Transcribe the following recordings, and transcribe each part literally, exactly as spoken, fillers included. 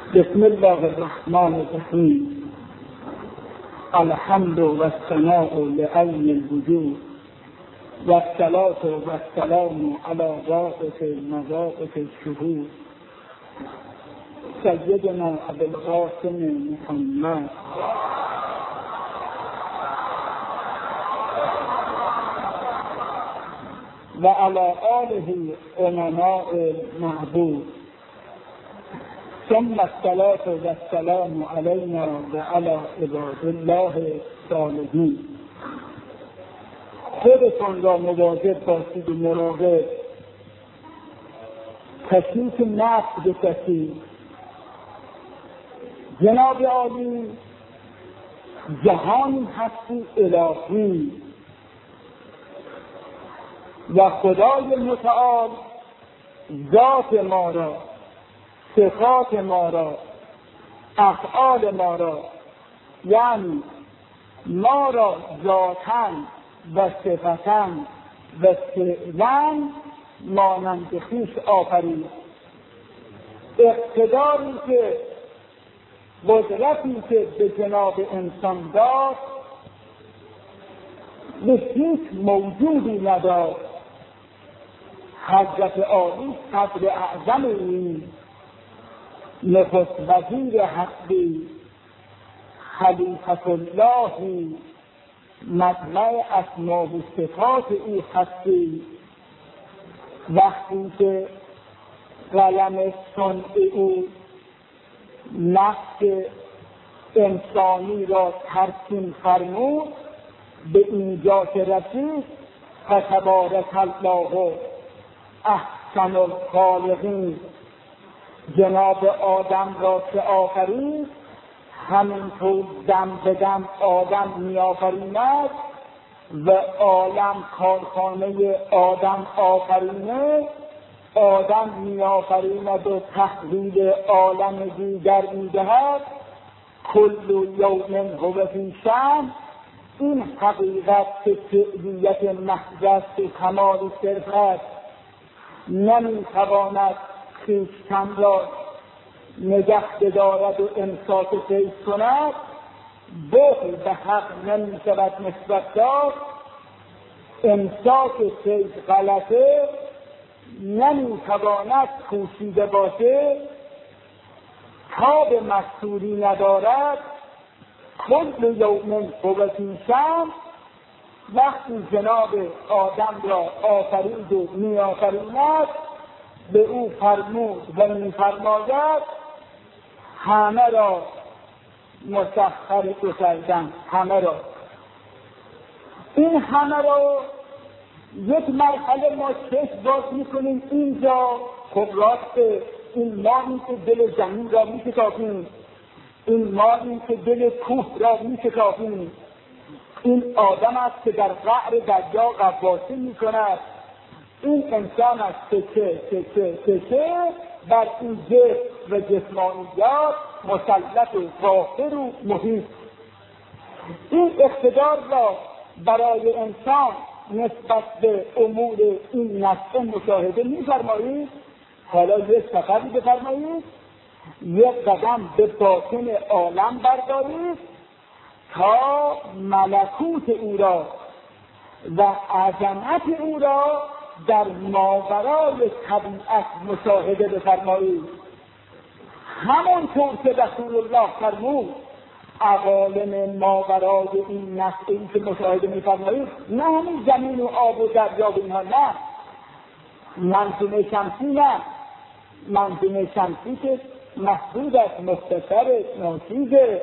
بسم الله الرحمن الرحیم. الحمد و الثناء لعین الوجود و الصلاة و السلام علی رابط مواقف الشهود سیدنا ابوالقاسم محمد و علی آله امناء المعبود. ثم الصلاة و السلام علینا و علی عباد الله الصالحین. خودتون را مواظب باشید و مراقب، کسی که نفس به کسی. جناب عالی جهانی هستی الهی و خدای متعال ذات ما را، صفات ما را، افعال ما را، یعنی ما را ذاتاً و صفتاً و فعلاً مانند خویش آفرید. اقتداری که قدرتی که به جناب انسان داد به هیچ موجودی نداد. حضرت عالی صدر اعظم این نخست وزیر حقی خلیفة الله مجمع اسماء و صفات او هستی، وقتی که قلم صنع او نفس انسانی را ترسیم فرمود به اینجا که رسید فتبارک الله احسن الخالقین. جناب آدم را که آفرید همینطور دم به دم آدم می آفریند و عالم کارخانه آدم آفرینه. آدم می آفریند و تحویل عالم دیگر می دهد. کل یوم هو فی شأن. این حقیقت که فعلیت محض است و کمال صرف است، نمی تواند خویشتن را نگه بدارد و امساک فیض کند. بخل به حق نمی شود نسبت داد. امساک فیض غلطه، نمی تواند کوشیده باشه. تاب مستوری ندارد. کل یوم هو فی شأن. وقتی جناب آدم را آفرید و می آفریند به او فرمود و می فرماید همه را مسخر کردن. همه را، این همه را یک مرحله ما چشم باز میکنیم. اینجا خب راسته، این مایی که دل زمین را میشکافیم، این مایی که دل کوه را میشکافیم. این آدم است که در قعر دریا غواصی میکند. این انسان است که چه چه چه چه چه بر این جسم و جسمانیات مسلط و ظاهر و محیط. این اقتدار را برای انسان نسبت به امور این نفس مشاهده می‌فرمایید. حالا یک سفری بفرمایید، یک قدم به باطن عالم بردارید تا ملکوت او را و عظمت او را در ماورای طبیعت مشاهده بفرمایید. همانطور که رسول الله فرمود عوالم ماورای این نفسی که مشاهده می‌فرمایید، نه همین زمین و آب و دریا و اینها، نه منظومه شمسی، نه منظومه شمسی که محدود است، مختصر، ناچیزه.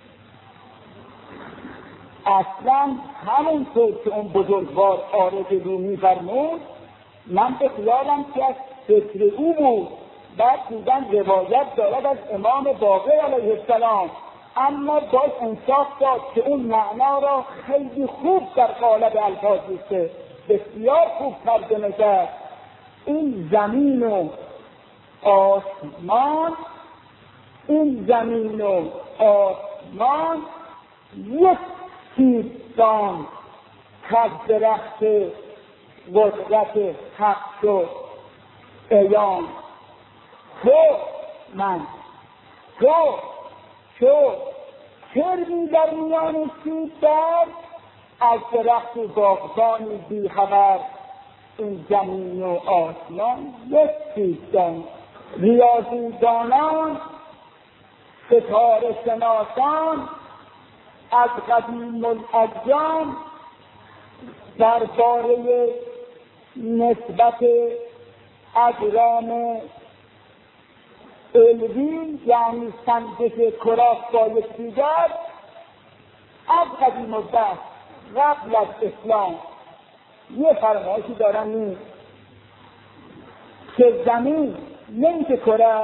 اصلا همونطور که اون بزرگوار عارف رومی فرمود، من به خیالم که از فکر او بود. بعد دیدن روایت دارد از امام باقر علیه السلام، اما باز انصاف داد که اون معنا را خیلی خوب در قالب الفاظ دیسته، بسیار خوب ترجمه کرد. این زمین و آسمان، این زمین و آسمان یک سیستان کز درخت قدرت حق و ایام. تو من تو تو چرمی در میان سیب در از درخت و باغبانی بی خبر. این زمین و آسمان یک سیستان. ریاضیدانان ستاره شناسان از قدیم الایام درباره نسبت اجرام علوی یعنی سنجش کرات با یکدیگر از قدیم الدهر قبل از اسلام یه فرمایشی دارن این که زمین نه اینکه کره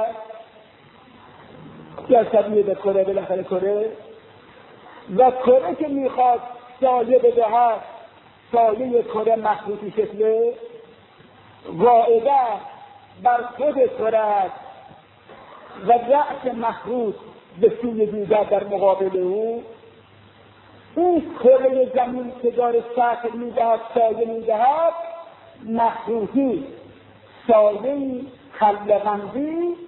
یا شبیه به کره بالاخره کره و کره که میخواد سایه بدهد سایه کره مخروطی شکله قاعده بر خود کره است و رأس مخروط به سوی دیگر در مقابل او. این کره زمین که داره شکل میدهد سایه میدهد مخروطی سایه خلقندی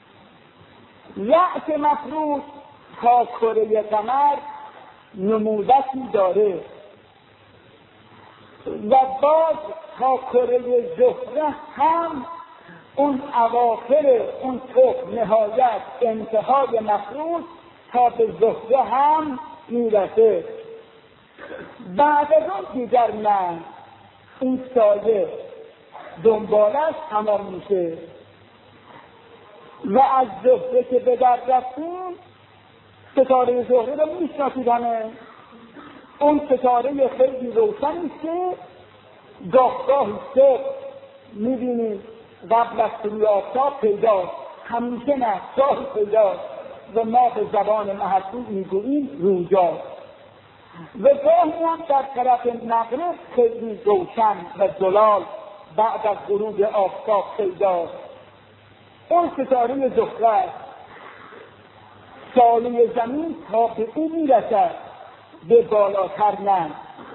رأس مخروط تا کره قمر نمودشی داره و باز تا کره زهره هم اون اواخر اون تخم نهایت انتهای مخروط تا به زهره هم میرسه. بعد از اون دیگر نه این سایه دنبالش تمام میشه و از زهره که به در رفتیم ستاره زهره رو میشناسید همه. اون ستاره خیلی روشنی که گاه گاهی صبح میبینید قبل از طلوع آفتاب پیداست، همیشه نه گاهی پیداست و ما به زبان محلی میگوییم روزاست و گاهی هم در طرف مغرب خیلی روشن و زلال بعد از غروب آفتاب پیداست. اون ستاره زهره سایه زمین تا به او میرسد به بالاتر نه.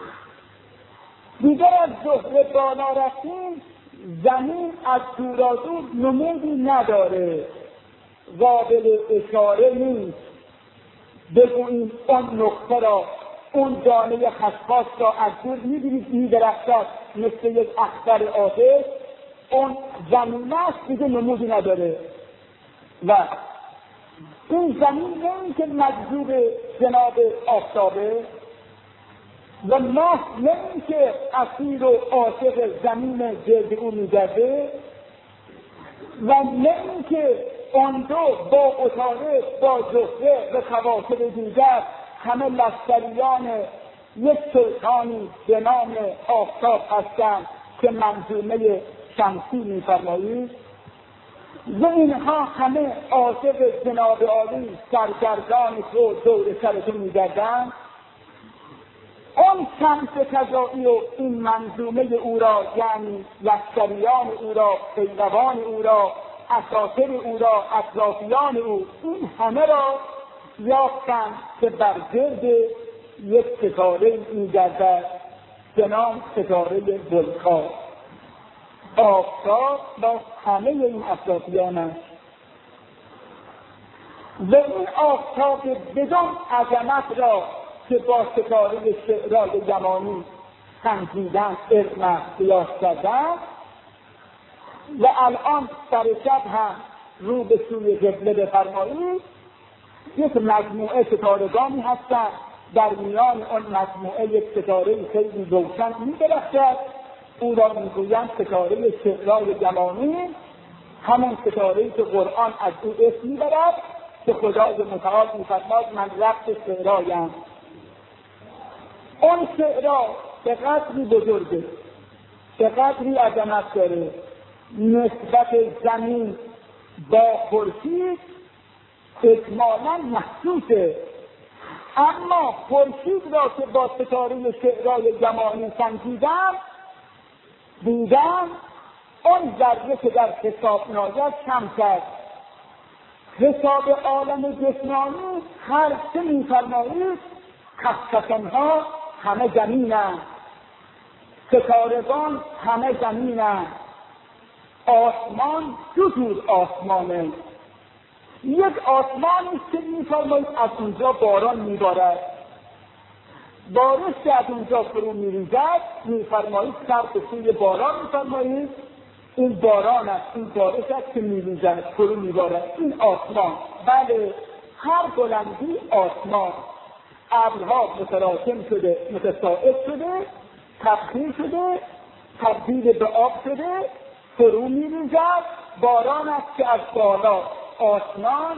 دیگر از زهره بالا رفتیم زمین از دورادور نمودی نداره، قابل اشاره نیست بگوییم اون نقطه را اون دانه خشخاش را از دور میبینید میدرخشد مثل یک اختر آتش. اون زمین است دیگه نمودی نداره و این زمین نه اینکه مجذوب جناب آفتابه و ماه نه اینکه اسیر و عاشق زمین گرد او میگرده و نه اینکه آن دو با اتاره با زهره و کواکب دیگر همه لشکریان یک سلطانی به نام آفتاب هستند که منظومه شمسی می‌فرمایید و اینها همه عاشق جناب عالی سرگردان تو دور سرتون می‌گردند. اون شمس کذایی و این منظومه او را یعنی لشکریان او را پیروان او را اساطیر او را اطرافیان او این همه را یافتند که بر گرد یک ستاره می‌گردد به نام ستاره بلقا. آفتاب با همه این اطرافیان است و این آفتاب بدون عظمت را که با ستاره شعرهای زمانی سنجیدن علم قیاس کردن و الان سر شب هم رو به سوی قبله بفرمایید یک مجموعه ستارگانی هستند. در میان آن مجموعه یک ستاره خیلی روشن می‌درخشد، او را میگویند ستاره شعرهای زمانی، همون ستاره‌ای که قرآن از او اسم میبرد که خدای متعال می‌فرماید من رب شعرایم. اون شعرا به قدری بزرگه، به قدری عظمت داره، نسبت زمین با خورشید اجمالاً محسوسه، اما خورشید را که با ستاره شعرهای زمانی سنجیدن دیدن اون ذره که در حساب ناید کم کرد. حساب عالم جسمانی هر چه می‌فرمایید کهکشان‌ها همه زمینند، ستارگان همه زمینند، آسمان دو جور آسمانه، یک آسمانی که می‌فرمایید از اونجا باران می‌بارد، بارش که از اونجا فرو می‌ریزد، می‌فرمایید سر به سوی باران می‌فرمایید این باران است، این بارش است که می‌ریزد فرو می‌بارد. این آسمان، بله، هر بلندی آسمان، ابرها متراکم شده، متساعد شده، تبخیر شده، تبدیل به آب شده، فرو می‌ریزد. باران است که از بالا آسمان،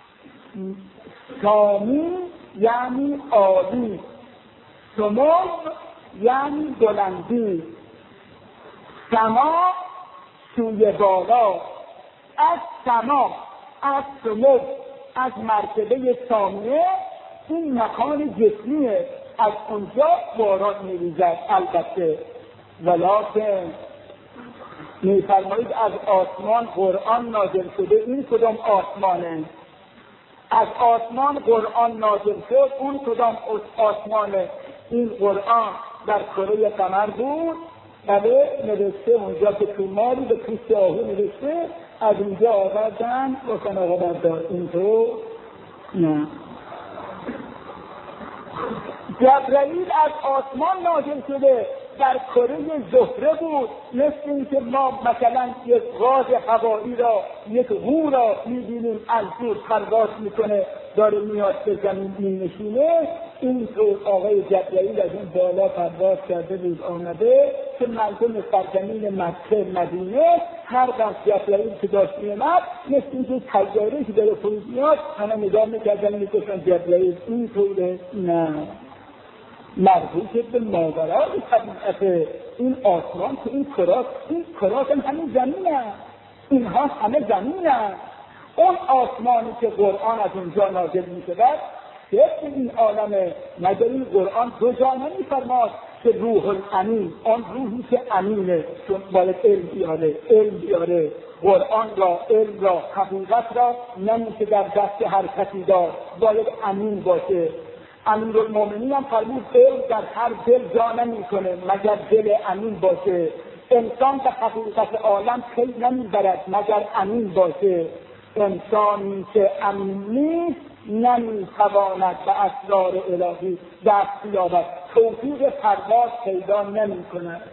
سامی یعنی عالی، سمو یعنی بلندی، سما سوی بالا، از سما، از سمو، از مرتبه سامیه، این مکان جسمیه، از اونجا باران می‌ریزد. البته ولکن می‌فرمایید از آسمان قرآن نازل شده، این کدام آسمانه؟ از آسمان قرآن نازل شد، اون کدام آسمانه؟ این قرآن در کره قمر بود، بله، نوشته اونجا که توماری به پوست آهو نوشته، از اونجا آوردن بکن آقا بردار. اینطور نه. جبرائیل از آسمان نازل شده، در کره زهره بود، مثل این که ما مثلا یک غاز هوایی را، یک هو را می‌بینیم از دور پرواز میکنه، داره میاد به زمین می‌نشینه. اینطور آقای جبرائیل از این بالا پرواز کرده بود، آمده که مردم سرزمین مکه مدینه هر وقت جبرائیل که داشت می‌آمد، مثل این که طیاره‌ای که داره فرود میاد، همه نگاه می‌کردن می‌گفتن جبرائیل اینطوره. نه، مربوط به ماورای طبیعت. این آسمان که این کرات، این کرات هم همین زمینه، اینها همه زمینه. اون آسمانی که قرآن از اونجا نازل می‌شود که این عالمه. مگر این قرآن دو جا نمی‌فرماد که روح الامین، آن روحی که امینه، چون باید علم بیاره، علم بیاره قرآن را، علم را، حقیقت را نمیشه در دست هر کسی دار، باید امین باشه. امیرالمومنین هم فرمود علم در هر دل جا نمی‌کنه مگر دل امین باشه. انسان به حقیقت عالم پی نمی‌برد مگر امین باشه. انسانی که امین نیست نمی‌تواند به اسرار الهی دست یابد، توفیق پرواز پیدا نمی‌کند.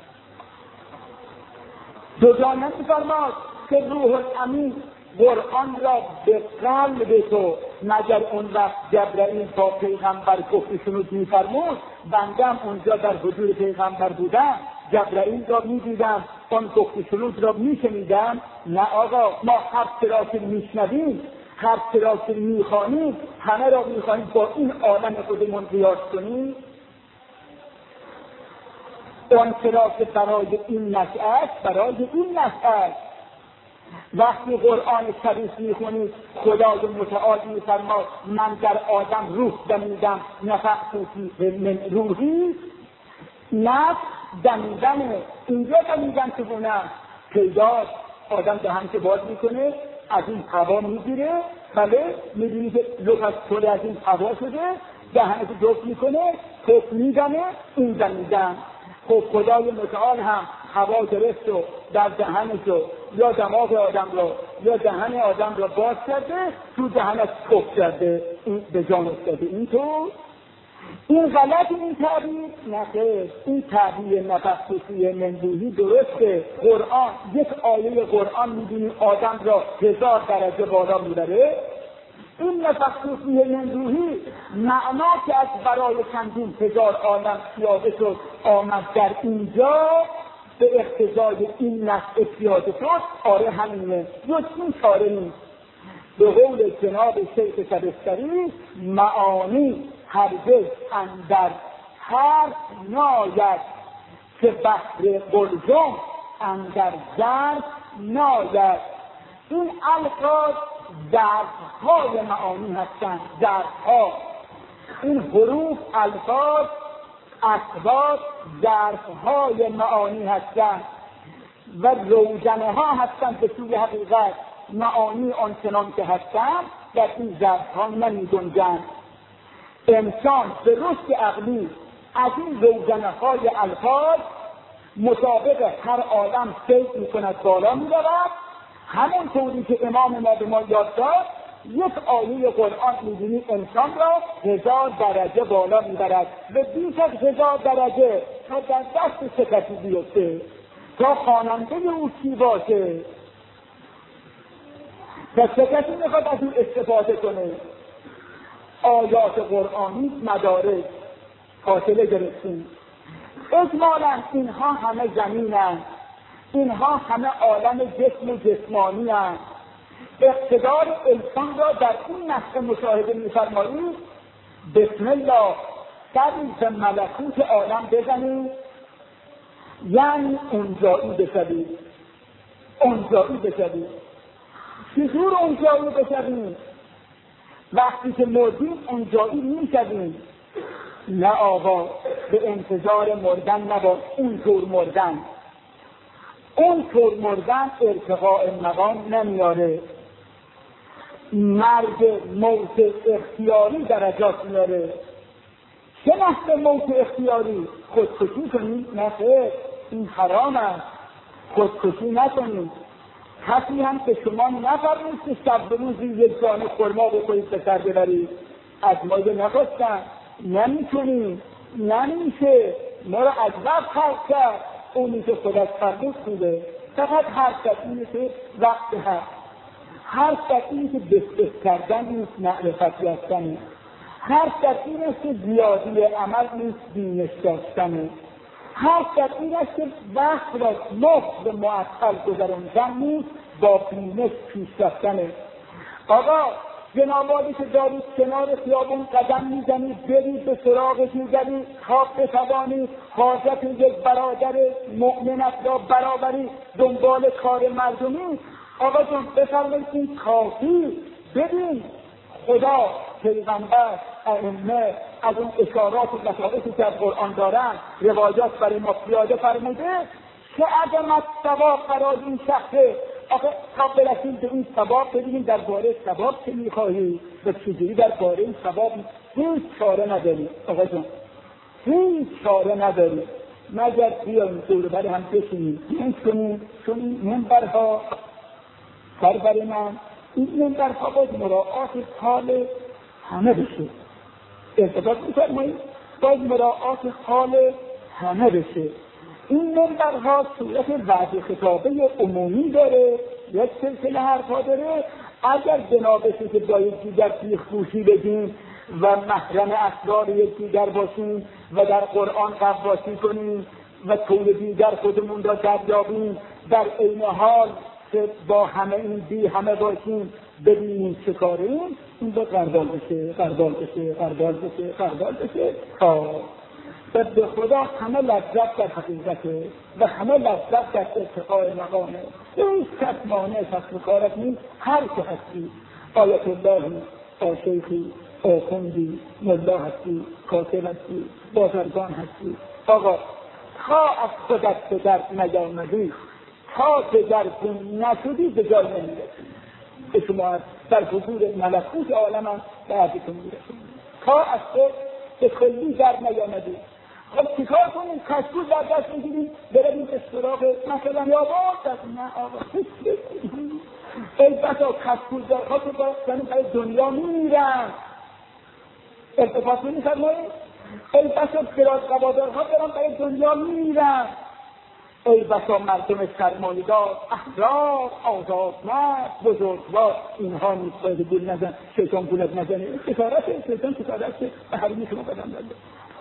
دو جا نمی‌فرماد که روح الامین قرآن را به قلب تو، مگر اون وقت جبرائیل با پیغمبر گفت شنود می‌فرمود، بندم اونجا در حضور پیغمبر بودم، جبرائیل را می‌دیدم، اون گفت شنود را می‌شنیدم. نه آقا، ما هر چرا که می‌شنویم، هر چرا که می‌خوانیم، همه را می‌خواهیم با این عالم خودمون قیاس کنیم. اون چرا که برای این نشأت، برای این نشأت وقتی قرآن شریف می‌خونید، خدای متعال می‌فرماید من در آدم روح دمیدم، نفخت فیه من روحی. نفس دمیدن، اینجا دمیدن چگونه پیداست؟ آدم دهن که باز میکنه، از این هوا میگیره، بله، می‌بینی که لغت پر از این هوا شده، دهن که جفت میکنه، خود میدنه، این دمیدن. خب خدای متعال هم هوا گرفت و در دهنش و یا دماغ آدم را یا دهن آدم را باز کرده، تو دهنش پف کرده، این به جان افتاده. اینطور این غلط این تعبیر نخیر، این تعبیر نفخت فیه من روحی درسته. قرآن، یک آیه قرآن می‌بینی آدم را هزار درجه بالا میبره. این نفخت فیه من روحی معنا که از برای چندین هزار عالم پیاده شد آمد در اینجا به اقتضای این نفع پیاده شد، آره همینه، جز این چاره نیست. به قول جناب شیخ شبستری، معانی هرگز اندر حرف ناید که بحر قلزم اندر ظرف ناید. این الفاظ ظرف‌های معانی هستند، ظرف‌ها. این حروف، الفاظ، اسباب ظرف‌های معانی هستند و روزنه ها هستند به سوی حقیقت. معانی آنچنان که هستند در این ظرف‌ها نمی گنجند. انسان به رشد عقلی از این روزنه های الفاظ مطابق هر آدم سیر می کند، بالا می رود. همون طوری که امام ما به ما یاد داد یک آیه قرآن می‌بینی انسان را هزار درجه بالا میبرد و بیش از هزار درجه تا در دست چه کسی بیفته، تا خواننده او کی باشه، تا چه کسی میخواد از این استفاده کنه. آیات قرآنی مدارج فاصله گرفتیم. اجمالا اینها همه زمینند، اینها همه عالم جسم و جسمانی هست. اقتدار انسان را در این نقطه مشاهده می‌فرمایید. بسم الله سری به ملکوت عالم بزنید، یعنی اونجایی بشوید، اونجایی بشوید. چجور اونجایی بشوید؟ وقتی که مردیم اونجایی میشویم. نه آقا به انتظار مردن نباش، اونطور مردن اونطور مردن ارتقاء مقام نمیاره. مرگ موت اختیاری درجات میاره. چه نحوه موت اختیاری؟ خودکشی کنید؟ نه خیر، این حرام است. خودکشی نکنید. کسی هم که شما نفرمید که شب روزی یک دانه خرما بخورید به سر ببرید. از ما یه نخواستن، نمیتونیم، نمیشه، ما رو از وقت خلق کرد. اونی که خودت فرمود بوده. فقط هر اینه که وقت هست، هر اینه که بسته کردن نیست، معرفت یافتنه. هر اینه که زیادی عمل نیست، بینش داشتنه. هر اینه که وقت را مفت به معطل گذراندن نیست، با بینش پیش رفتنه. آقا جنابالی که دارید کنار خیابون قدم میزنید، برید به سراغ دیگری تا بتوانید حاجت یک برادر مؤمنت را برابری دنبال کار مردمی. آقا جون بفرمایید این کافی. ببین خدا، پیغمبر، ائمه از اون اشارات و لطائفی که از قرآن دارن روایات برای ما پیاده فرموده که عدم ثواب برای این شخصه. آخه تا برسیم به این ثواب ببینیم درباره ثواب چه میخواهی و چجوری درباره این ثواب هیچ چاره نداری. آقا جون هیچ چاره نداری مگر بیاییم دور بر هم بشینیم این کنیم. چون این منبرها بربر من این منبرها باید مراعات حال همه بشه. ارتباط می‌فرمایید باید مراعات حال همه بشه. این منبرها صورت وعده خطابه عمومی داره، یک سلسله حرفا داره. اگر جنابشی که با یکدیگر بیخ-گوشی بگیم و محرم اسرار یکدیگر باشیم و در قرآن غواصی کنیم و طور دیگر خودمون را دریابیم، در عین حال که با همه این بی همه باشیم ببینیم چه کاریم، این با قربال بشه قربال بشه قربال بشه قربال بشه تا و به خدا همه لذت در حقیقته و همه لذت در ارتقاء مقامه. هیچ کس مانع کسب کارت نیست. هر که هستی، آیت اللهی، آشیخی، آخوندی، ملا هستی، کاتب هستی، بازرگان هستی، آقا تا از خودت به درد نیامدی، تا به درد نشدی به جای نمیرسی. به شما در حضور ملکوت عالم هم بعدتون میرسید. تا از خود به کلی درد نیامدی. خب چیکار کنیم؟ کشکول در دست میگیریم برویم به سراغ مثلا یا باز نه آقا ای بسا کشکول در خود کنیم برای دنیا میرن. ارتفاط میفرمایید ای بسا فراز قبادارها برن برای دنیا میرن. ای بسا مردم سرمایه‌دار، احرار، آزادمرد، بزرگوار، اینها نیست باید گول نزن، شیطان گولت نزنه. شکارت شیطان شکارت که به حریمی شما بدن داده.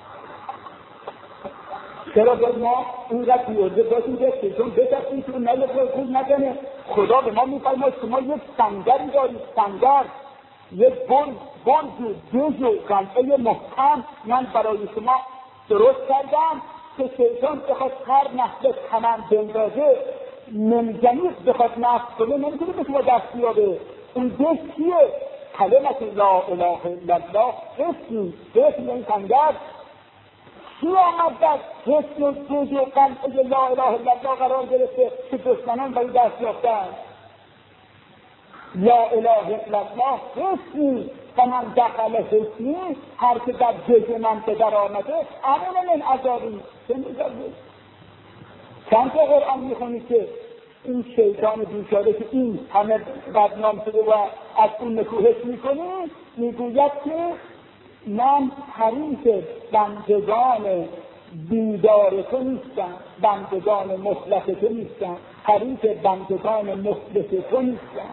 چرا باید ما اینقدر بیورده باشیم که شیطان بچستیم که نلت را گول نزنه؟ خدا به ما میفرماید شما یک سنگری دارید، سنگر، یک بند بند دوز و قلعه محکم من برای شما درست کردم که شیطان بخواد هر نحوه کمند بندازه منجنیق بخواد نفت کنه نمیتونه به شما دست بیاره. اون دوست کیه؟ کلمت لا اله الا الله. اسمی اسم این سنگر کی آمد در حسن و دوز و قلعه لا اله الا الله قرار گرفته که دشمنان برای دست یافتن؟ لا اله الا الله حسنی و من دخل حسنی، هر که در جز من به در آمده امون من عذابی. چند تا قرآن میخونید که این شیطان بیچاره که این همه بدنام شده و از اون نکوهش میکنه، میگوید که من حریف بندگان بیدار تو نیستم، بندگان مخلص تو نیستم، حریف بندگان مخلص تو نیستم.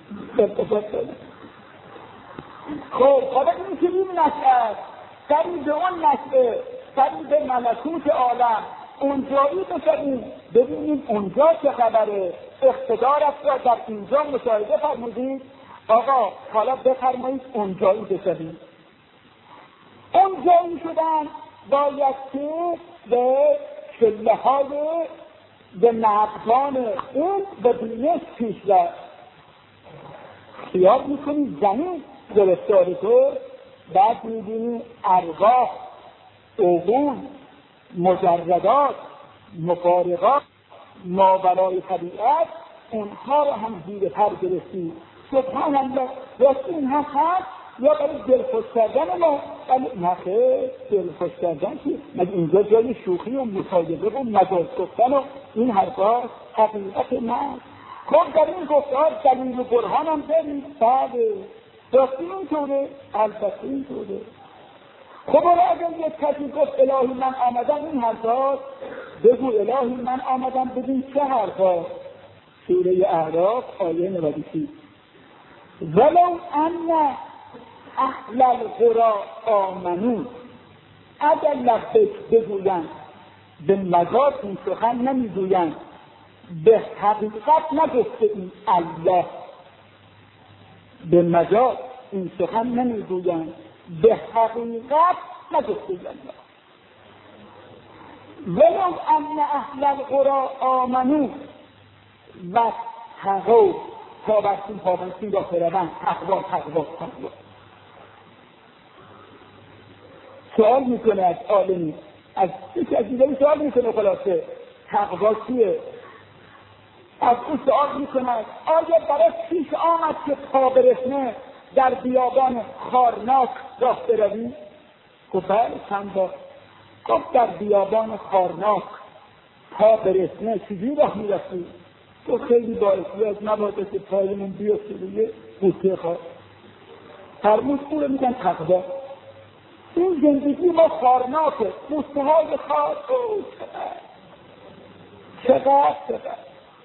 خب حالا این که این نشد سری به اون نشده، سری به ملکوت عالم اونجایی بشدیم ببینیم اونجا چه خبره. اقتدارت را در اینجا مشاهده فرمودید. آقا حالا بفرمایید اونجایی بشدیم. اونجایی شدن باید که به شله های به نقضان اون به دینش پیش رفت. خیال میکنی زمین گرفتار تو، بعد میبینی ارواح، عقول، مجردات، مفارقات، ماورای طبیعت، اونها رو هم زیر پر گرفتی. سبحان الله، راست این هم هست یا برای دلخوش کردن ما؟ ولی نخیر، دلخوش کردن که مگه اینجا جای شوخی و مصاحبه و مجاز گفتن و این حرفا حقیقت نه. خب در این گفتار دلیل و برهان هم دارید. بله راستی اینطوره، البته اینطوره. خب اگر یک کسی گفت الهی من آمدم این حرفا، بگو الهی من آمدم ببین چه حرفا. سوره اعراف آیه نود و شش. ولو ان اهل القری آمنوا، اگر لبیک بگویند، به مجاز این سخن نمیگویند، به حقیقت نگفته این الله، به مجاز این سخن نمیگویند، به حقیقت نگفته الله. ولو ان اهل القری آمنوا و تقوا، پابرسین پابرسین را فروند، تقوا تقوا تقوا. سوال میکنه از عالمی، از یکی از دیگری سوال میکنه خلاصه تقوا چیه؟ از اون سوال میکنه آیا برای پیش آمد که پا برسنه در بیابان خارناک راه بروی؟ گفت بله چند بار. گفت در بیابان خارناک پا برسنه چجوری راه میرسی؟ تو خیلی باعثی از نباده که پایمون بیفته روی بوته خار. فرمود او رو میگن تقوا. این زندگی ما خارناکه، بوته های خار، او چقدر چقدر چقدر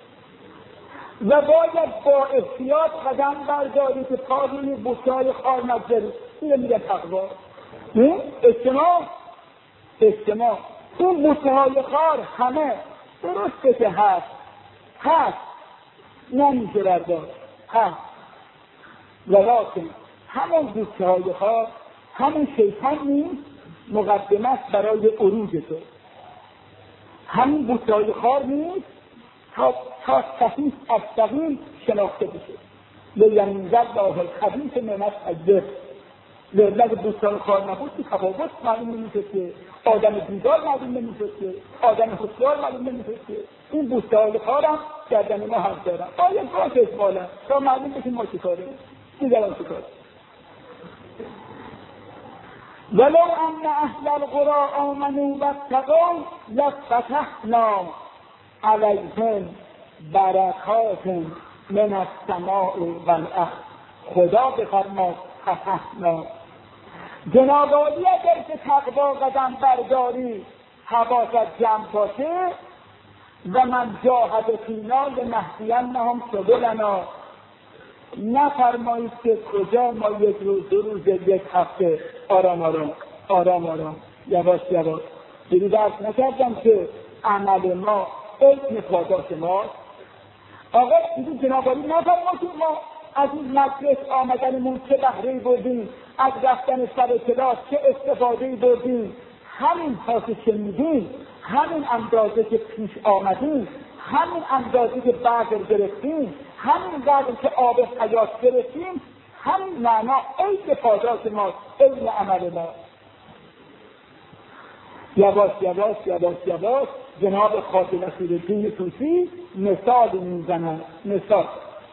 و باید با احتیاط قدم برداری که پا روی بوته های خار نگذاری. این رو میگن تقوا. اجتماع اجتماع اون بوته های خار همه درسته که هست هست نمیشه بردار هست، ولیکن همون بوته های خار همون شیطان نیست مقدمت برای عروج تو. همون بوته های خار نیست تا تا صحیح از سقیم شناخته بشه. لیمین زد الله الخبیث من الطیب. لذت بوستان خار نبود که تفاوت معلوم نمیشد که آدم بیدار معلوم نمیشد که آدم هوشیار معلوم نمیشد که این بوستان خارم گردن ما حرف دارن. باید باش اجمالا تا معلوم بشیم ما چی کاره دیگران چی کاره. ولو ان اهل القری آمنوا واتقوا لفتحنا علیهم برکات من السماء والارض. خدا بفرماد فتحنا. جناب عالی اگر که تقوا قدم برداری حواست جمع باشه و من جاهد فینا لنهدینهم سبلنا، نفرمایید که کجا ما یک روز دو روز یک هفته آرام آرام آرام آرام یواش یواش. دیگه درس نکردم که عمل ما علم پاداش ما. آقا دیگه جناب عالی نفرمایید ما از این مجلس آمدنمون چه بهره‌ای بردیم، از رفتن سر کلاس چه استفاده‌ای بردیم. همین پاسه شنیدیم، همین اندازه که پیش آمدیم، همین اندازه که بذر گرفتیم، همین قدر که آب حیات گرفتیم، همین معنا عین پاداش ماست، عین عمل ما. یواش یواش یواش یواش جناب خواجه نصیرالدین طوسی مثال میزنند. مثال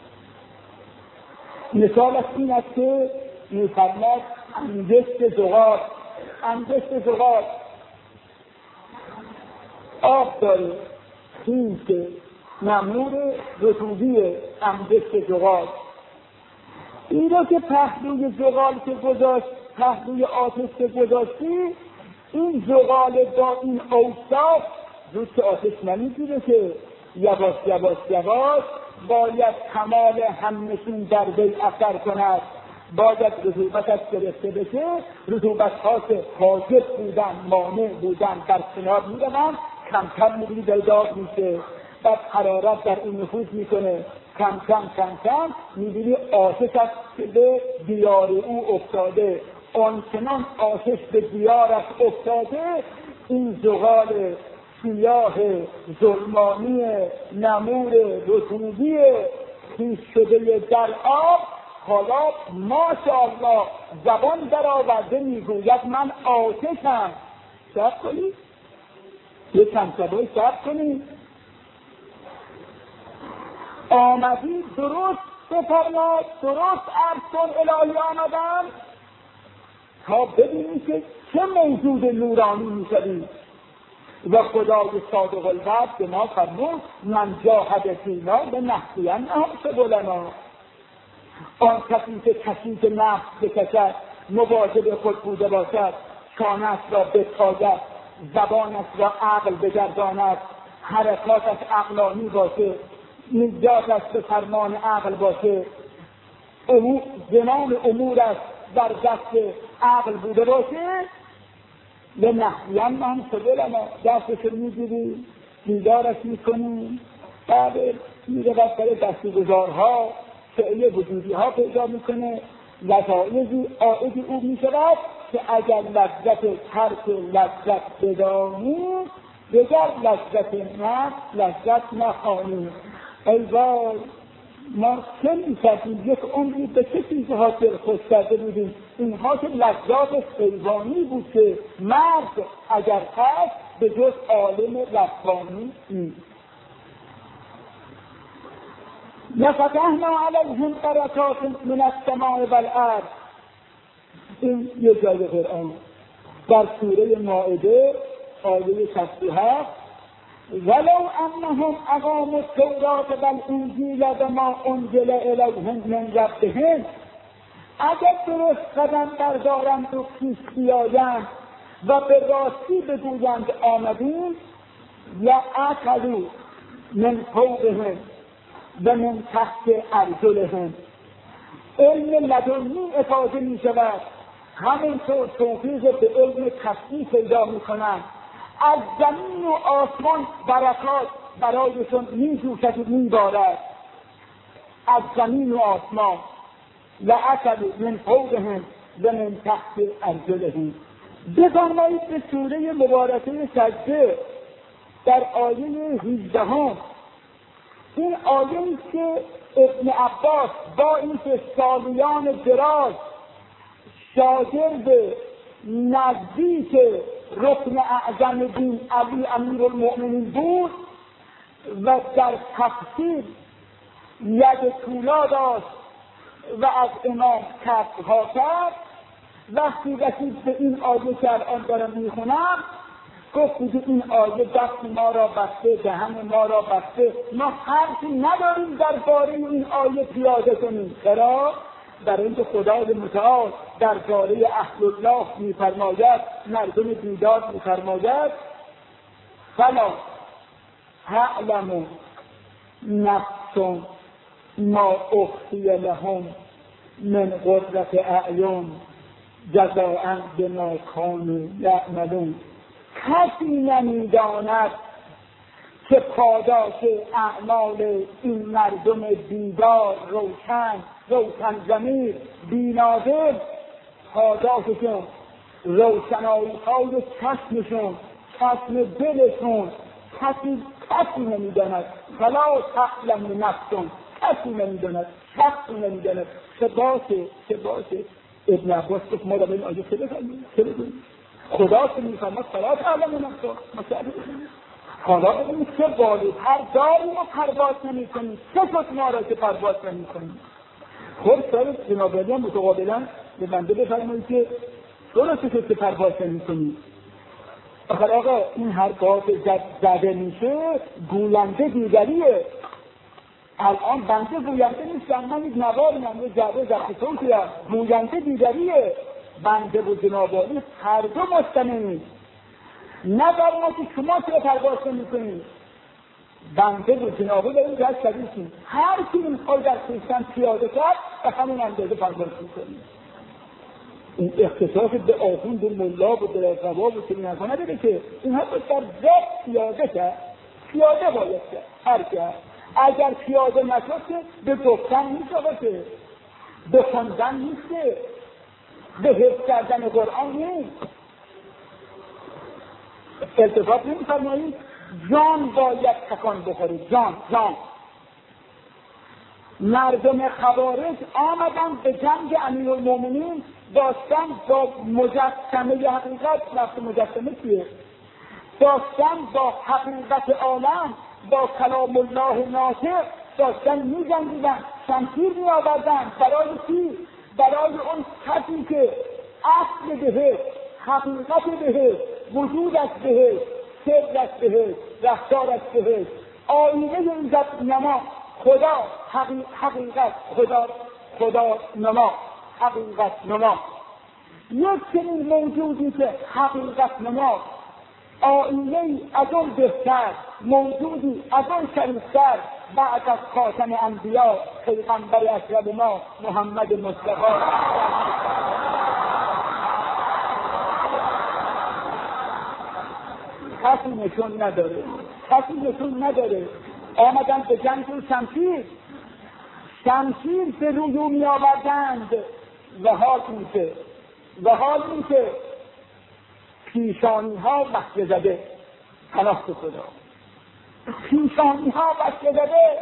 مثال از این است که میفرماد انگشت زغال انگشت زغال آب داره، خیزه، نمور رطوبی انگشت زغال. این رو که پهلوی زغال که گذاشت، پهلوی آتش که گذاشتی، این زغال با این اوصاف زود که آتش نمیگیره که یواش یواش یواش باید کمال همنشین در وی اثر کند، باید رطوبتش گرفته بشه، رطوبت‌ها که حاجب بودن، مانع بودن، در کنار می‌روند، کم کم می‌بینی دلدار میشه، بعد حرارت در این نفوذ میکنه، کم کم کم کم می‌بینی آتش از به دیار او افتاده، آنچنان آتش به دیارش افتاده، این زغال سیاه ظلمانی نمور رطوبی خیس شده در آب حالا ماشاءالله زبان در آورده میگوید من آتشم. صبر کنید، یک چند شبایی صبر کنید. آمدی درست بفرماد، درست عرض کن الهی آمدم تا ببینید که چه موجود نورانی میشوید. و خدای صادق الوعد به ما فرمود من جاهد فینا به نهدینه سبلنا. آن کسی که کسی که نفس بکشد، مواظب خود بوده باشد، کانش را بتاید، زبانش را عقل بگرداند، حرکاتش عقلانی باشه، نجاتش به فرمان عقل باشه، زمان امورش در دست عقل بوده باشه، به نحویان من سبلنا دستش میگیری، دیدارش میکنی، بعد میره برای دستگزارها فعلی وجودی ها پیدا میکنه، لطایفی عائد او میشود که اگر لذت ترک لذت بدانی دیگر لذت نفس لذت نخوانی. ای وای ما چه میکردیم، یک عمری به چه چیزها دلخوش کرده بودیم، اینها که لذات حیوانی بود که مرد اگر هست به جز عالم ربانی نیست. لفتحنا علیهم برکات من السماء والارض. این یه جای قرآن در سوره مائده آیه شصت و هفت ولو انهم اقاموا التوراة والانجیل بما انزل الیهم من ربهم. اگر درست قدم بردارند و پیش بیایند و به راستی بگویند آمدیم، لأکلوا من فوقهم و من تحت ارجلهم. علم لدنی افاده می شود، همینطور توفیق به علم کسبی پیدا می کنند. از زمین و آسمان برکات برایشون می جوشد و می بارد. از زمین و آسمان لأکلوا من فوقهم و من تحت ارجلهم. بفرمایید به سوره مبارکه سجده در آیه هجده هم. این آیه است که ابن عباس با اینکه سالیان دراز شاگرد نزدیک رکن اعظم دین علی امیرالمؤمنین بود و در تفسیر ید طولا داشت و از امام کسبها کرد، وقتی رسید به این آیه که الان دارم میخونم گفت که این آیه دست ما را بسته، دهن ما را بسته، ما حرفی نداریم درباره این آیه پیاده کنیم. چرا؟ در اینکه خدای متعال درباره اهل الله میفرماید، مردم بیدار میفرماید فلا تعلم نفس ما اخفی لهم من قرة اعین جزاء بما کانوا یعملون. کسی نمیداند که پاداش اعمال این مردم بیدار، روشن، روشن ضمیر، بینادل، پاداششون روشنایی های چشمشون، چشم دلشون، کسی کسی نمیداند. فلا تعلم نفس، کسی نمیداند، شخصی نمیداند. چه باشه چه باشه. ابن عباس گفت ما را به این آیه چه بکنیم چه بکنیم. خدا که میفرماد فلا تعلم نفس، مشاهده بکنیم. حالا این چه بالاتر داریم و پرواز نمی کنیم. چه شد ما را که پرواز نمی کنیم؟ خب سر جنابالی هم متقابلا به بنده بفرمایید که درسته شد که پرواز نمی کنیم. آخر آقا این حرکات زده میشه گوینده دیگریه. الان بنده گوینده نیستم، من یک نواریم، یک جعبه ضبط صوتیم، گوینده دیگریه. بنده و جناب عالی هر دو مستمعیم. نه در ما که شما چرا پرواز نمی‌کنید، بنده و جناب عالی در این جهت شریکیم. هر کی می‌خواد در خویشتن پیاده کرد به همین اندازه پرواز می‌کنیم. این اختصاص به آخوند و ملا و دلقوا و چنین حرفا نداره که اینها باید در ذات پیاده کرد. پیاده باید کرد هر کرد. اگر پیاده نشد که به گفتن نیست آقا، که به خوندن نیست، که به حفظ کردن قرآن نیست. التفات نمی‌فرمایید جان باید تکان بخوره. جان جان مردم خوارج آمدن به جنگ امیرالمومنین، داشتن با مجسمه حقیقت، لفظ مجسمه چیه؟ داشتن با حقیقت عالم، با کلام الله ناطق داشتن می جنگیدن، شمشیر می آوردن. برای چی؟ برای اون کسی که اصل بهش، حقیقت بهش، وجودش بهش، سرش بهش، رفتارش بهش، آینه این ذات نما خدا، حقیقت خدا، خدا نما، حقیقت نما. یک چنین موجودی که حقیقت نما، آینه از اون بهتر، موجودی از اون شریفتر بعد از خاتم انبیا پیغمبر اشرف ما محمد مصطفی کسی نشون نداره، کسی نشون نداره. آمدن به جنگ شمشیر، شمشیر به روی می آوردند و حال این که و حال این که پیشانی ها بسته زده، پناه به خدا، پیشانی ها بسته زده،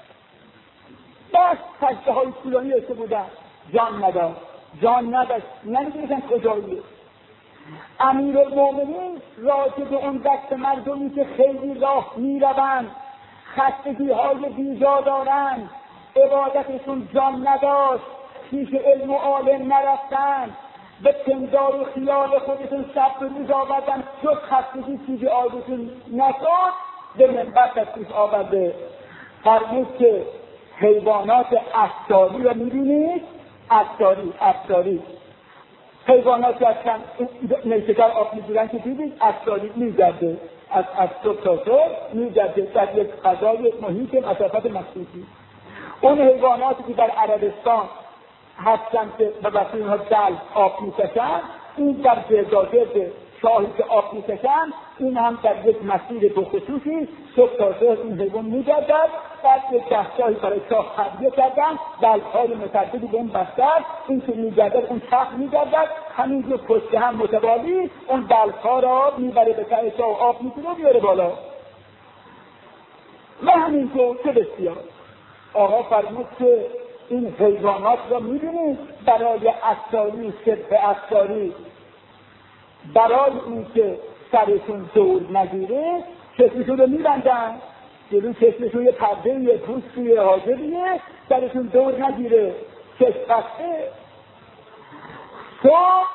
بس سجده های طولانی داشته بودن، جان نداشت، جان نداشت، نمیدونستن کجاییه. امیرالمومنین راجع به اون دست مردمی که خیلی راه میروند، خستگی های بیجا دارند، عبادتشون جان نداشت، پیش علم و عالم نرفتن، به پندار و خیال خودشون شب به روز آوردن، جز خستگی چیزی آوردشون نشد، به منبر تشریف آورده. فرمود که حیوانات افساری رو میبینید، افساری افساری حیواناتی هستن نیشکر آب میگیرن که دیدید، افساری میگرده از از صبح تا صبح میگرده در یک فضای محیط مسافت مخصوصی. اون حیواناتی که در عربستان هستن که به وسیله اینها دلو آب میکشن، این در جزایر شاهی که آب میکشن، این هم در یک مسیر بخصوصی صبح تا صبح این حیوان میگردد. بعد یک دستگاهی برای شاه خریده کردن، دلوهای متعددی به اون بستن، این که میگردد اون تخت میگردد، همینجور پشت هم متوالی اون دلوها را میبره به ته شاه و آب میکنه و بیاره بالا. و همینطور چه بسیار. آقا فرمود که این حیوانات را میبینید برای افساری، صرف افساری، برای این که سرشون دور نگیره چشمشون رو میبندن، جلو چشمشون یه پرده یه پوست یه حاجبیه، سرشون دور نگیره، چشم بسته. تو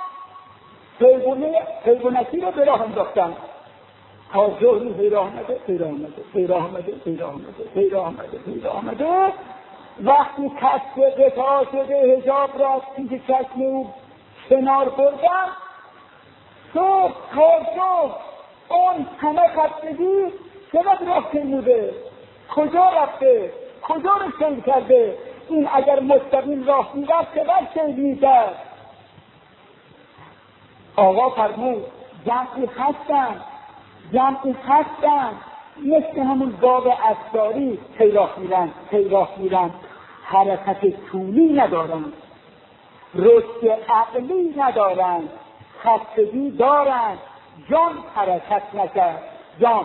حیوانتی رو به راه انداختن تا ظهری غیر آمده، غیر آمده، غیر آمده، غیر آمده، غیر آمده، غیر آمده. وقتی کسب قطعا شده حجاب را پیش چشم او کنار بردن، صبح تا صبح اون همه خستگی چقدر راه پیموده، کجا رفته، کجا رو سیر کرده. این اگر مستقیم راه میرفت چقدر سیر میکرد. آقا فرمود جمعی هستن، جمعی هستن مثل همون باب افساری پیراه میرن، پیراه میرن، حرکت طولی ندارن، رشد عقلی ندارن، خستگی دارن، جان حرکت نکرد. جان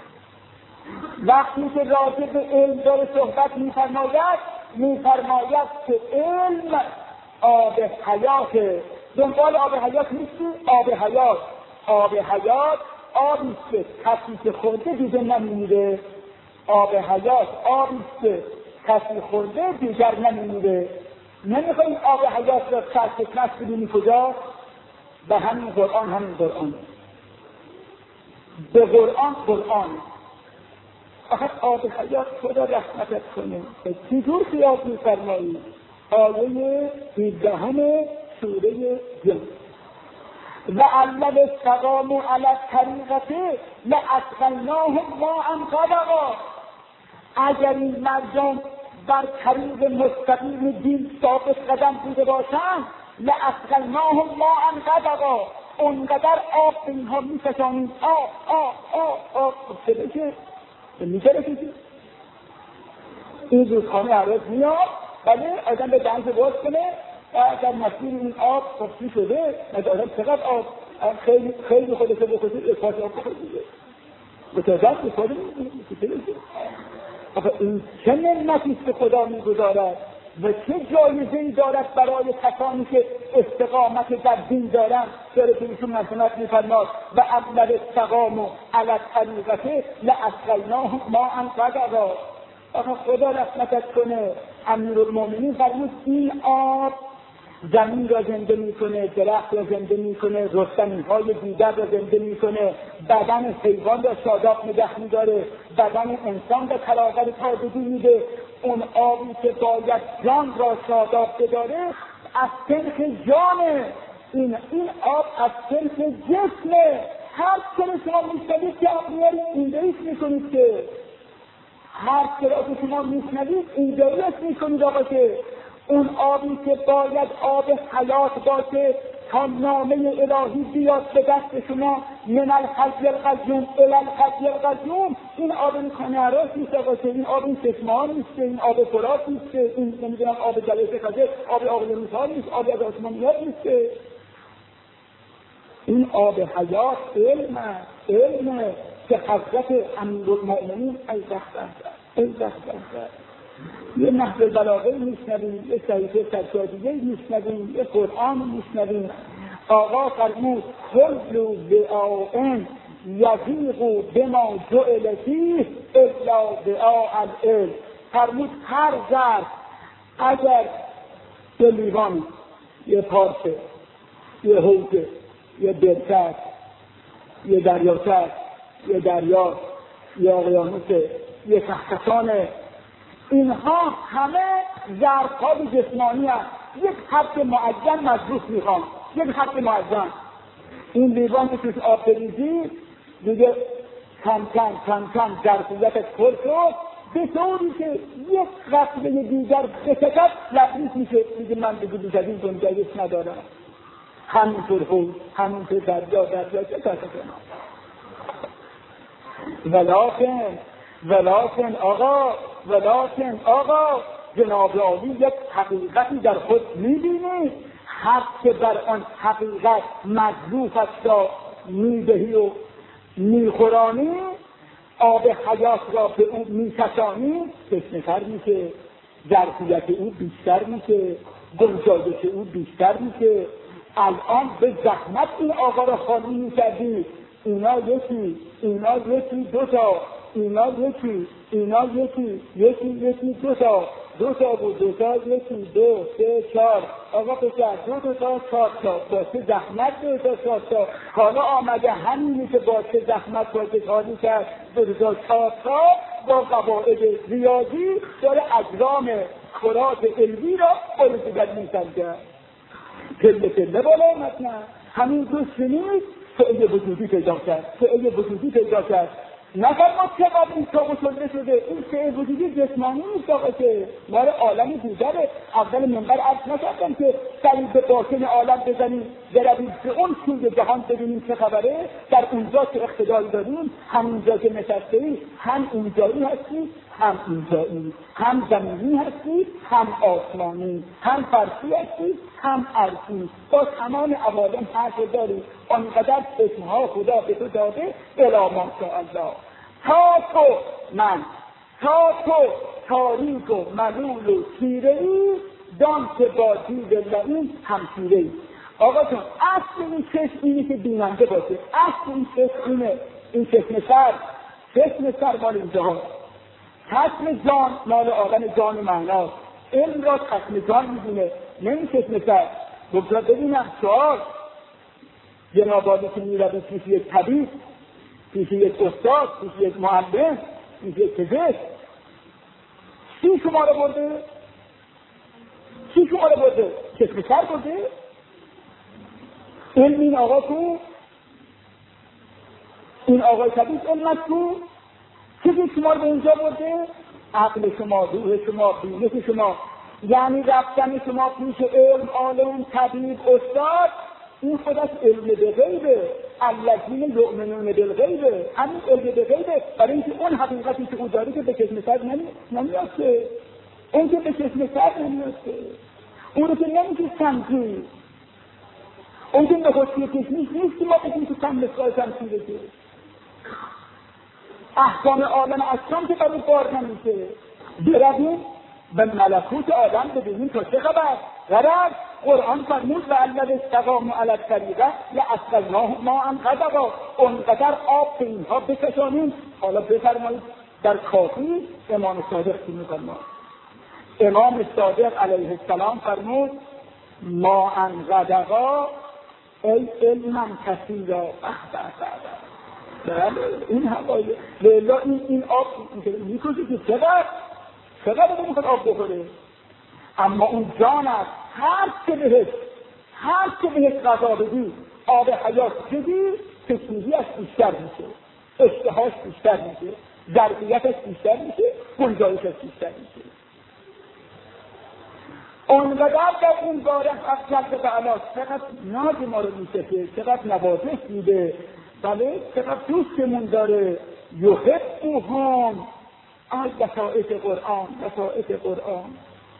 وقتی که راجع به علم داره صحبت میفرماید، میفرماید که علم آب حیاته. دنبال آب حیات نیستی؟ آب حیات، آب حیات آبی که کسی که خورده دیگه نمیمیره. آب حیات آبی که کسی خورده دیگر نمیمیره. نمیخوایی آب حیات را سرچشمش بدونی کجا؟ به همین قرآن، همین قرآن. به قرآن قرآن فقط آب حیات خدا رحمتت کنه. چطور خیال می‌فرمایی؟ آیه هجدهم سوره جن و علل استقام علی الطریقه لاسقیناهم ماء غدقا. اگر این مردم بر طریق مستقیم دین ثابت قدم بوده باشند لاسقیناهم ماء غدقا، اونقدر آب به اینها می‌فشانیم. آب آب آب آب چه بشه؟ می‌گره که این رودخانه عوض میاد، بله آدم به دنج باز کنه و در مسیر این آب خفتی شده. مگه آدم چقدر آب خیلی خیلی خودش رو بخوده احساس آب بخوده به تازت بخوده می‌کنه. آخه این چه نعمتیست که خدا می‌گذارد و چه جایزه‌ای دارد برای کسانی که استقامت در دین دارند. داره که ایشون مرحمت می‌فرماد و اول استقاموا علی الطریقه لاسقیناهم ماء غدقا. آخه خدا رحمتت کنه. امیرالمومنین فرمود این آب زمین را زنده میکنه، درخت را زنده میکنه، رستنی‌های دیگر را زنده میکنه، بدن حیوان را شاداب نگه میداره، بدن انسان را تراور تازگی میده. اون آبی که باید جان را شاداب بداره از سنخ جانه. این این آب از سنخ جسمه. هر چرا شما میشنوید که آب میارید اینجاییش میکنید که هر چرا که شما میشنوید اینجاییش میکنید آقا که اون آبی که باید آب حیات باشه تا نامه الهی بیاد به دست شما من الحی القیوم الی الحی القیوم. این آب میکنه عراس نیست آقا که این آب این چشمان نیست، این آب فرات نیست، این نمیدونم آب جلسه خزه آب آب مثال نیست، آب از آسمانیات نیست. این آب حیات علم علم که حضرت امیرالمؤمنین ای بخت ای بخت یه نحو بلاغه میشنویم، یه صحیفه سجادیه میشنویم، یه قرآن میشنویم. آقا فرمود کل دعاء یضیق بما جعل فیه الا دعاء العلم. فرمود هر ظرف اگر یه لیوان، یه پارچه، یه حوضه، یه برکت، یه دریاچه، یه دریا، یه اقیانوسه، یه کهکشانه، اینها همه ظرف‌های جسمانی هست. یک خط معین مضبوط میخوام، یک خط معین. این لیوان که توش آب بریزی دیگه کم کم کم کم ظرفیتش پر شد به طوری که یک قطره دیگر بکشد لبریز میشه. دیگه من دیگه بیش از این گنجایش ندارم. همینطور حوض، همینطور دریا دریا چه کار کنم. ولیکن ولیکن آقا ولیکن آقا جناب عالی یک حقیقتی در خود می‌بینی، هر که بر آن حقیقت مجروح است را می‌دهی و می‌خورانی، آب حیات را به او می‌کشانی، تشنه‌تر میشه، ظرفیت او بیشتر میشه، گنجایش او بیشتر میشه. الان به زحمت این آقا را خالی می‌کردی، اینا یکی اینا یکی دو تا اینا یکی اینا یکی یکی یکی دو تا دو تا بود دو تا یکی دو سه چهار آقا پسر دو دو تا چهار تا با چه زحمت دو تا چهار تا حالا آمده همینی که با چه زحمت با چه خالی کرد دو دو تا چهار تا با قواعد ریاضی داره اجرام خوراک علمی را بلوزگرد میسنجه پله پله بالا آمد نه همین دو شنید فعل وجودی پیدا کرد فعل وجودی پیدا کرد نفرماد چقدر این ساق و شده شده این فعل وجودی جسمانی نیست آقا که مار عالم دیگره. اول منبر عرض نکردم که سریع به باطن عالم بزنیم برویم به اون سوی جهان ببینیم چه خبره. در اونجا که اقتدار داریم همونجا که نشسته‌ای هم اینجایی هستی هم اینجایی، هم زمینی هستی هم آسمانی، هم فرشی هستی هم ارضی، با تمام عوالم حرف داری. آنقدر اسمها خدا به تو داده الا ماشاءالله. تا تو من تا تو تاریک و ملول و تیره ای دان که با دید لعین هم تیره ای. آقا جان اصل این چشم اینی که بیننده باشه، اصل این چشم اینه، این چشم سر چشم سر مال اینجا، چشم جان مال آدم جان و معناست. علم را چشم جان میدونه نه این چشم سر. بگذار ببینم سوال جناب عالی که میرد میشه یک طبیب پیش یک استاد، پیش یک معلم، پیش یک پزشک. کی شما رو برده؟ کی شما رو برده؟ چشم سر برده؟ علم این آقا تو؟ این آقای کبیر علمت تو؟ چیزی شما رو به اینجا برده؟ عقل شما، روح شما، بینش شما. یعنی رفتن شما پیش علم، عالم، طبیب، استاد، این خودش علم به غیبه. الذین یؤمنون بالغیب، همین علم به غیبه. برای اینکه اون حقیقتی که او داره که به چشم سر نمیاد که اون که به چشم سر نمیاد که اون رو که نمیشه سمجید. اون که نخستی چشمیش نیست که ما بگیم که کم مثال سمجیده که احکام عالم اصلا که برای بار نمیشه. برویم به ملکوت آدم ببینیم تا چه خبر. غرض قرآن فرمود و الذین استقاموا علی الطریقه لاسقیناهم ماء غدقا، اونقدر آب به اینها بکشانیم. حالا بفرمایید در کافی امام صادق چی می‌فرماد؟ امام صادق علیه السلام فرمود ماء غدقا ای علما کثیرا. این هوای لیلا این این آب میکشه که چقدر چقدر رو میخواد آب بخوره. اما اون جان است هر چه بهش هر چه بهش غذا بدی آب حیات بدی تشنگیش بیشتر میشه، اشتهاش بیشتر میشه، ظرفیتش بیشتر میشه، گنجایشش بیشتر میشه. اونقدر در این باره حق جل تعالی چقدر ناز ما رو میشه، چقدر نوازش میده، بله چقدر دوستمون داره. یحبهم. آی بسائط قرآن، بسائط قرآن.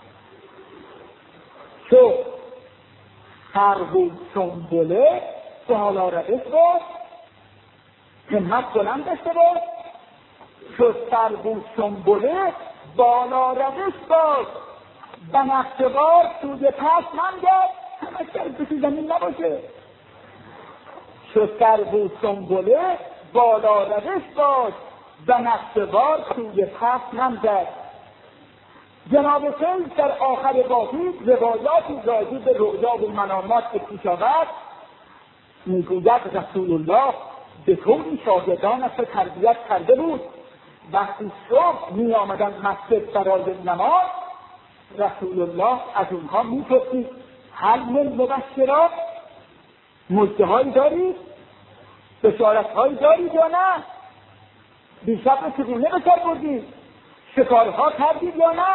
چو سرو سنبله بالا روش باش، همت بلند داشته باش. چو سرو سنبله بالا روش باش، بنفسه‌وار سوی پس منگرد، همش در کسی زمین نباشه. چو سرو سنبله بالا روش باش، بنفسه‌وار سوی پس منگرد. جناب سید در آخر باقی روایاتی راجع به رؤیا و منامات پیش آورد، میگوید رسول الله به طوری شاگردانش را تربیت کرده بود وقتی صبح می آمدند مسجد برای نماز رسول الله از اونها میپرسید هل من مبشرات، مژده‌هایی دارید، بشارت‌هایی دارید یا نه؟ بی‌صبر چگونه به سر بردید؟ شکارها کردید یا نه؟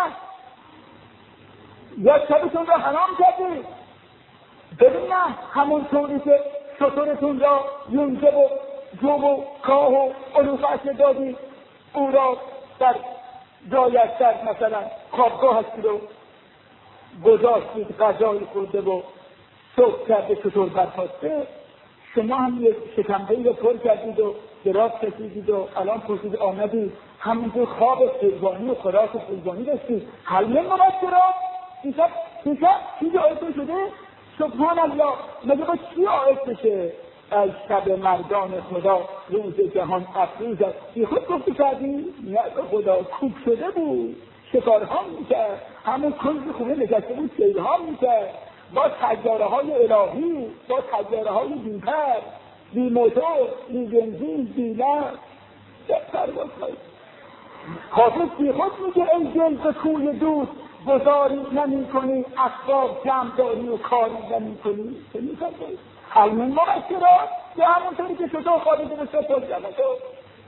یا شبتون را حرام کردید؟ ببین نه همون طوری که شطورتون را یونجه و جو و کاه و علوفش دادید او را در جایش در مثلا خوابگاهش رو گذاشتید، غذای خورده و صبح کرده چطور برخواسته، شما هم یک شکمبه‌ای رو پر کردید و دراز کشیدید و الان پرسید آمدید همونجور خواب حیوانی و خوراک حیوانی داشتید. حل من مبشرات دیشب دیشب چیزی آیت شده؟ سبحان الله، مگه با چی آیت بشه؟ از شب مردان خدا روز جهان افروز است. بی خود گفته کردی؟ نه خدا کوک شده بود، شکارها میکرد، همون کنز خونه نشسته بود سیرها میکرد با تجاره های الهی، با تجاره های بیپر، بی موتور، بی بنزین، بی نفت، چه پرواز هایی. حافظ بی خود میگه ای دل به کوی دوست گذاری نمی کنی، اسباب جمع داری و کاری نمی کنی. چه میکنی؟ علم مبشرات یا همونطوری که شده خالده به سطح جمع شد.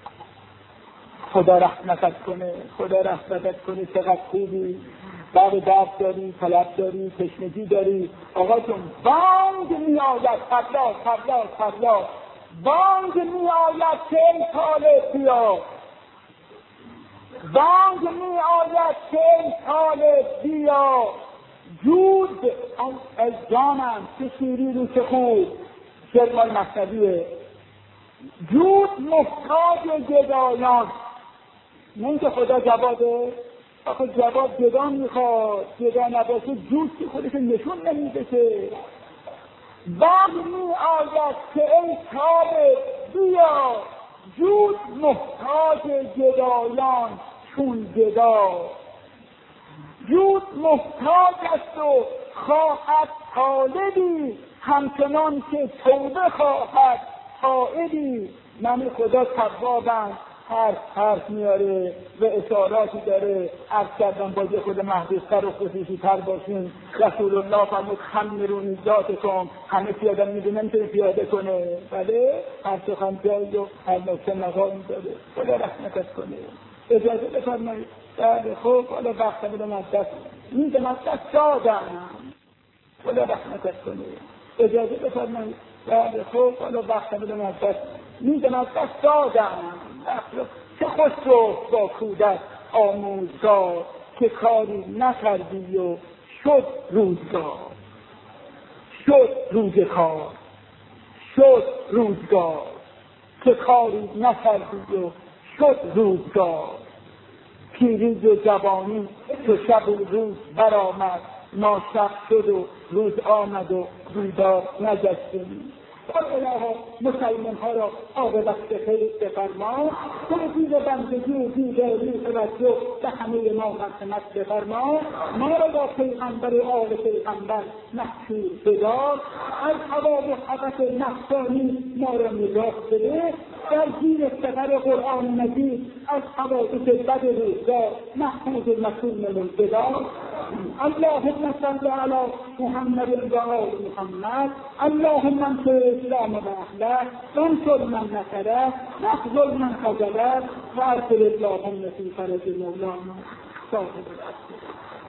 خدا رحمتت کنه، خدا رحمتت کنه. چقدر خوبی، بعد درد داری، طلب داری، تشنگی داری. آقا جون بانگ می آید، قبلا قبلا قبلا بانگ می آید که ای طالب بیا، بانگ می آید که ای طالب بیا. جود از جانم چه شیرین و چه خوب. شعر مال مصنویه. جود محتاج گدایان. نه که خدا جواده، آخه جواب گدا میخواد، گدا نباشه جود که خودش نشون نمیده که. بانگ می آید که ای طالب بیا، جود محتاج گدایان چون گدا. جود محتاج است و خواهد طالبی، همچنان که توبه خواهد تائبی. من خدا توابم، حرف حرف میاره و اشاراتی داره. عرض کردم باید خود محدثتر و خصوصی تر باشیم. رسول الله فرمود خمرونی ذاتکم، همه پیاده میدونه نمیتونه پیاده کنه. بله هر سخن جایی و هر نکته مقام داره. خدا رحمتش کنه. اجازه بفرمایید. بله خب حالا وقت بدم از دست میدم از دست دادم. خدا رحمتش کنه. اجازه بفرمایید. بله خب حالا وقت بدم از دست میدم از دست دادم. چه خوش رو با کودک آموزگار، که کاری نکردی و شد روزگار. شد روز کار، شد روزگار، که کاری نکردی و شد روزگار. پیروز و جوانی تو شب و روز برآمد، ما شب شد و روز آمد و روزگار نگشتیم. الهی مسلمان ها را عاقبت خیر بفرما، توفیق بندگی و دیگری توجه به همه ما مرحمت بفرما. ما را با پیغمبر و آل پیغمبر محشور بدار، از هوا و هوس نفسانی ما را نجات بده. در زیر سپر قرآن مجید از حوادث بد روزگار محفوظ و مصون بدار. اللهم صل علی محمد و آل محمد. اللهم انصر الاسلام و اهله وانصر من نصره واخذل من خذله وارسل اللهم فی فرج مولانا صاحب الاسلام.